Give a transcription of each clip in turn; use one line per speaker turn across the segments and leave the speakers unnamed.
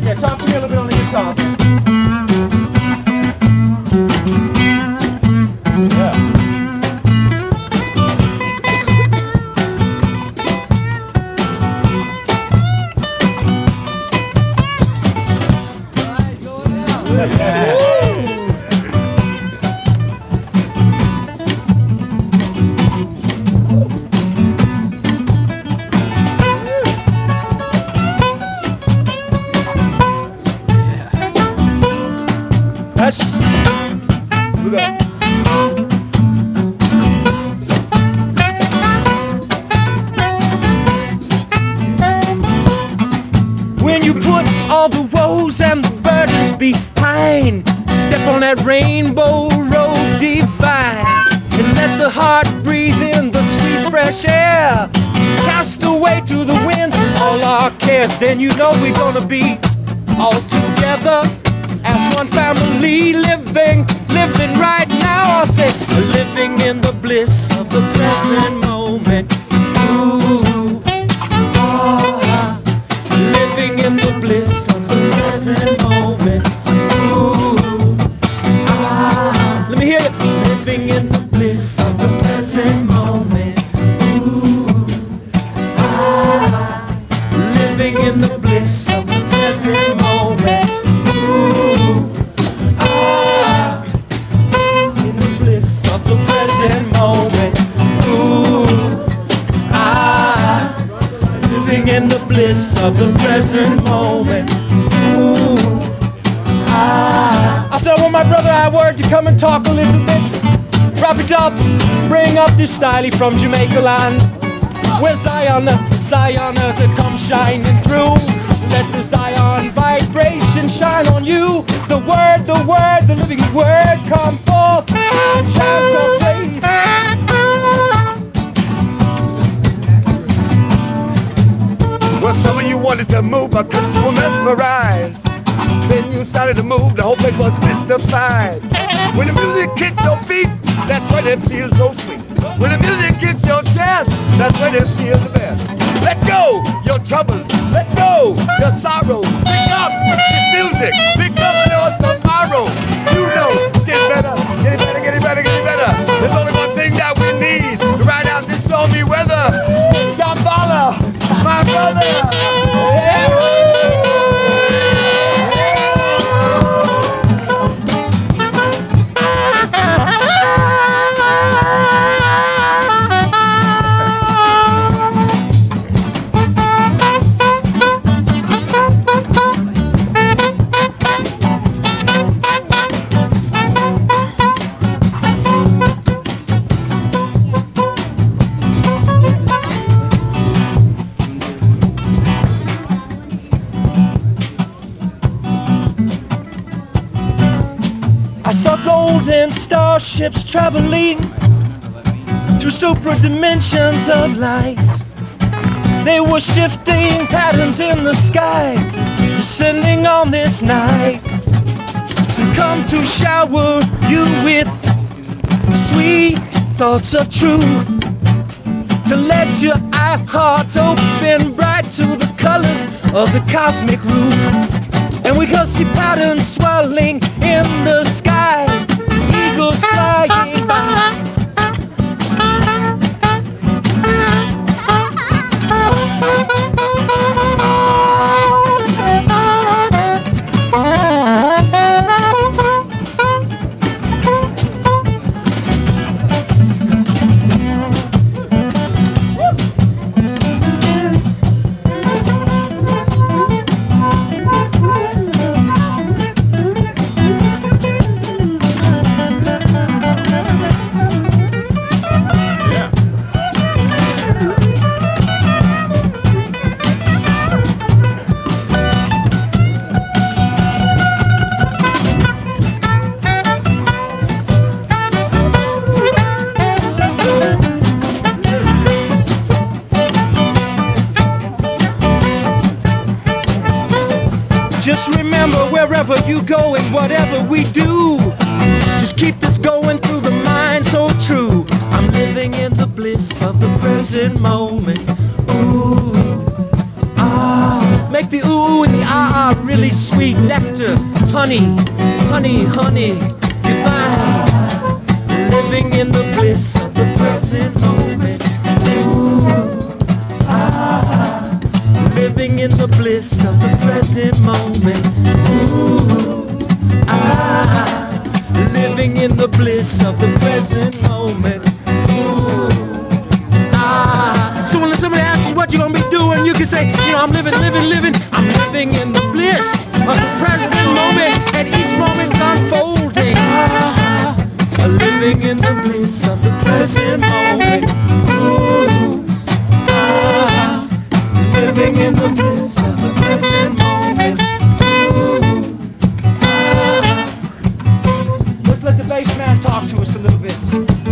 Yeah, talk to me a little bit on the guitar. Yeah. We go. When you put all the woes and the burdens behind, step on that rainbow road divine, and let the heart breathe in the sweet fresh air. Cast away to the wind all our cares, then you know we're gonna be all together as one family, living right now. I say, living in the bliss of the present moment. Ooh, oh, living in the bliss of the present moment. Ooh, ah, let me hear you. Living in the bliss of the present moment. Ooh, ah, living in the bliss of the present moment. In the bliss of the present moment. Ooh, ah. I said, I want my brother Howard to come and talk a little bit. Wrap it up, bring up this style from Jamaica land, where Zioners that come shining through. Let the Zion vibration shine on you. The word, the living word come forth. Chant of praise.
Well, some of you wanted to move, but couldn't you were mesmerized. Then you started to move, the whole place was mystified. When the music kicks your feet, that's when it feels so sweet. When the music kicks your chest, that's when it feels the best. Let go your troubles, let go your sorrows. Pick up this music, pick up your tomorrow. You know, it's getting better, getting better, getting better, getting better. There's only one thing that we need to ride out this stormy weather. Shambhala, my brother.
I saw golden starships traveling through super dimensions of light. They were shifting patterns in the sky, descending on this night to come to shower you with sweet thoughts of truth, to let your hearts open bright to the colors of the cosmic roof. And we can see patterns swirling in the sky, eagles flying by. Just remember, wherever you go and whatever we do, just keep this going through the mind so true. I'm living in the bliss of the present moment. Ooh, ah, Make the ooh and the ah really sweet. Nectar, honey, honey, honey, divine. Living in the bliss of the present moment. Ooh, ah. Living in the bliss of the present moment. Ooh, ah. Living in the bliss of the present moment. Ooh, ah. So when somebody asks you what you gonna be doing, you can say, you know, I'm living. I'm living in the bliss of the present moment, and each moment's unfolding. Ah, living in the bliss of the present moment. Ooh, ah, living in the bliss of the present moment. Ooh, ah. Let's let the bass man talk to us a little bit.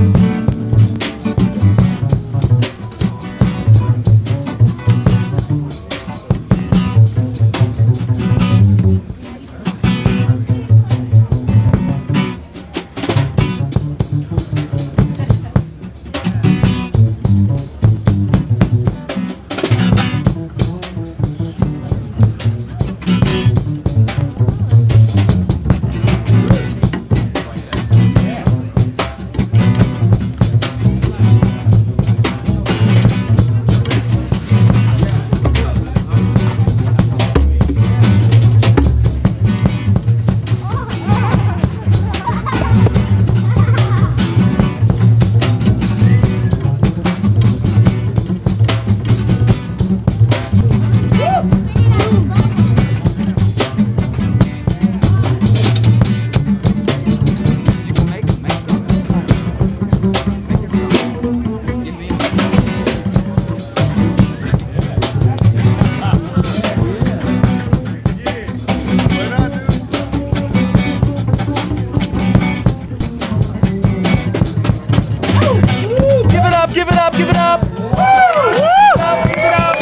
Give it up. Woo! Give it up.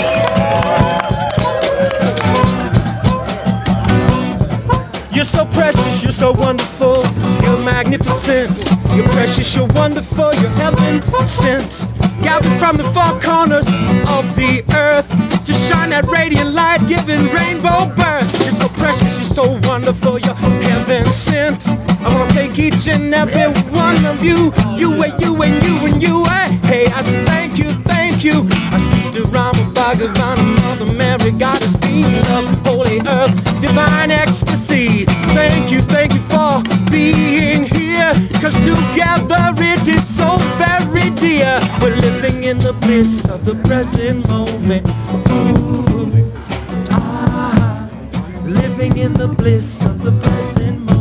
You're so precious, you're so wonderful, you're magnificent. You're precious, you're wonderful, you're heaven sent. Gathered from the four corners of the earth to shine that radiant light, giving rainbow birth. You're so precious, you're so wonderful, you're heaven sent. I wanna thank each and every one of you. You and you and you and you. Hey, I say thank you, thank you. I see the Rama Bhagavan, Mother Mary, Goddess, Queen of Holy Earth, divine ecstasy. Thank you for being here, 'cause together it is so very dear. We're living in the bliss of the present moment. Ooh, ah, living in the bliss of the present moment.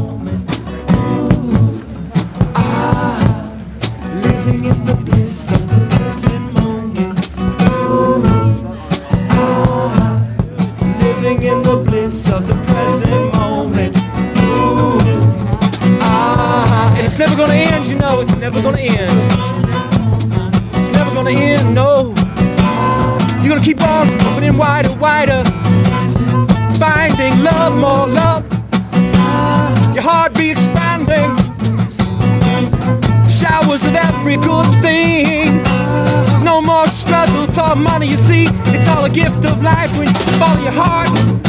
Living in the bliss of the present moment. Ooh, ah, living in the bliss of the present moment. Ooh, ah, and it's never gonna end, you know, it's never gonna end. It's never gonna end, no. You're gonna keep on opening wider, wider, finding love, more love. Your heart be expanding. Showers of every good thing. No more struggle for money, you see. It's all a gift of life when you follow your heart.